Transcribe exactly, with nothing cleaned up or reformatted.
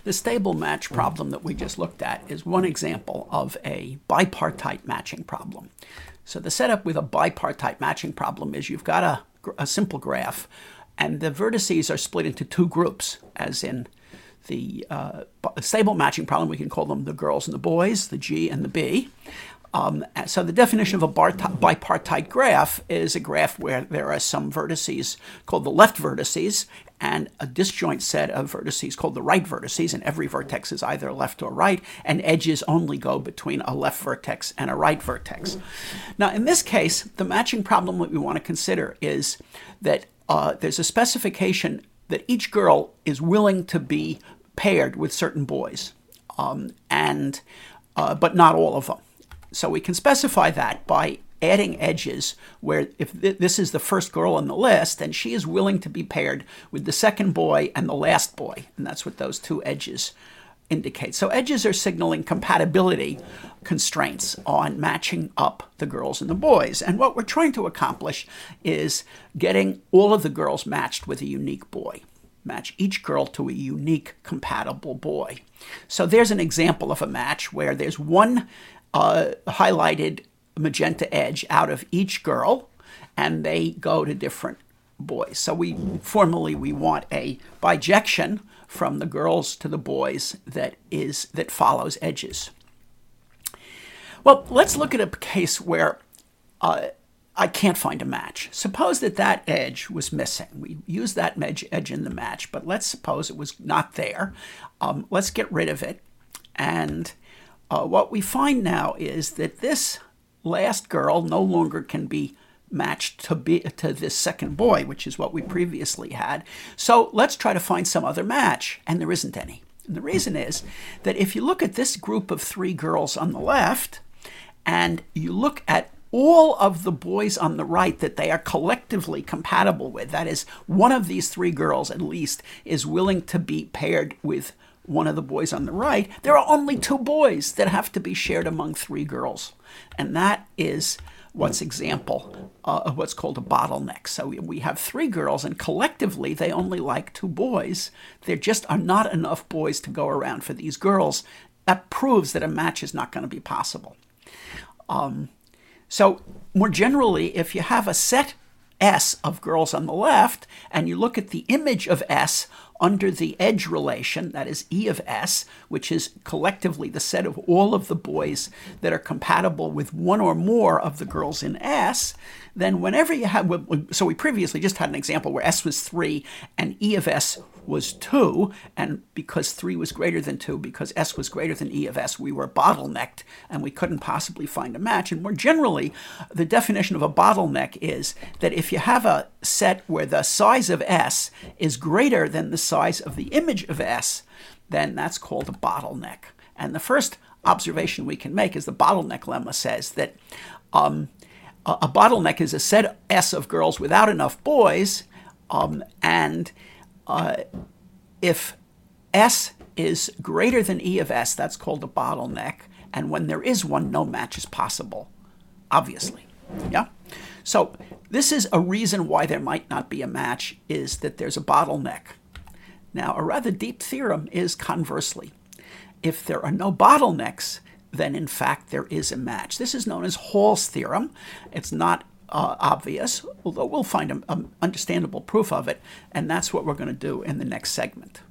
The stable match problem that we just looked at is one example of a bipartite matching problem. So the setup with a bipartite matching problem is you've got a, a simple graph, and the vertices are split into two groups, as in the uh, stable matching problem. We can call them the girls and the boys, the G and the B. Um, so the definition of a bipartite graph is a graph where there are some vertices called the left vertices and a disjoint set of vertices called the right vertices, and every vertex is either left or right, and edges only go between a left vertex and a right vertex. Now, in this case, the matching problem that we want to consider is that uh, there's a specification that each girl is willing to be paired with certain boys, um, and uh, but not all of them. So we can specify that by adding edges where if th this is the first girl on the list, then she is willing to be paired with the second boy and the last boy. And that's what those two edges indicate. So edges are signaling compatibility constraints on matching up the girls and the boys. And what we're trying to accomplish is getting all of the girls matched with a unique boy. Match each girl to a unique compatible boy. So there's an example of a match where there's one Uh, highlighted magenta edge out of each girl, and they go to different boys. So we formally we want a bijection from the girls to the boys that is that follows edges. Well, let's look at a case where uh, I can't find a match. Suppose that that edge was missing. We use that edge in the match, but let's suppose it was not there. Um, let's get rid of it, and Uh, what we find now is that this last girl no longer can be matched to be to this second boy, which is what we previously had. So let's try to find some other match, and there isn't any. And the reason is that if you look at this group of three girls on the left, and you look at all of the boys on the right that they are collectively compatible with, that is, one of these three girls at least is willing to be paired with one of the boys on the right, there are only two boys that have to be shared among three girls. And that is what's example uh, of what's called a bottleneck. So we have three girls, and collectively they only like two boys. There just are not enough boys to go around for these girls. That proves that a match is not going to be possible. Um, so more generally, if you have a set S of girls on the left, and you look at the image of S under the edge relation, that is E of S, which is collectively the set of all of the boys that are compatible with one or more of the girls in S, then whenever you have, so we previously just had an example where S was three and E of S was two, and because three was greater than two, because S was greater than E of S, we were bottlenecked and we couldn't possibly find a match. And more generally, the definition of a bottleneck is that if you have a set where the size of S is greater than the size of the image of S, then that's called a bottleneck. And the first observation we can make is the bottleneck lemma says that um, a, a bottleneck is a set S of girls without enough boys, um, and uh, if S is greater than E of S, that's called a bottleneck, and when there is one, no match is possible, obviously. Yeah? So this is a reason why there might not be a match, is that there's a bottleneck. Now, a rather deep theorem is conversely. If there are no bottlenecks, then in fact there is a match. This is known as Hall's theorem. It's not uh, obvious, although we'll find an understandable proof of it, and that's what we're going to do in the next segment.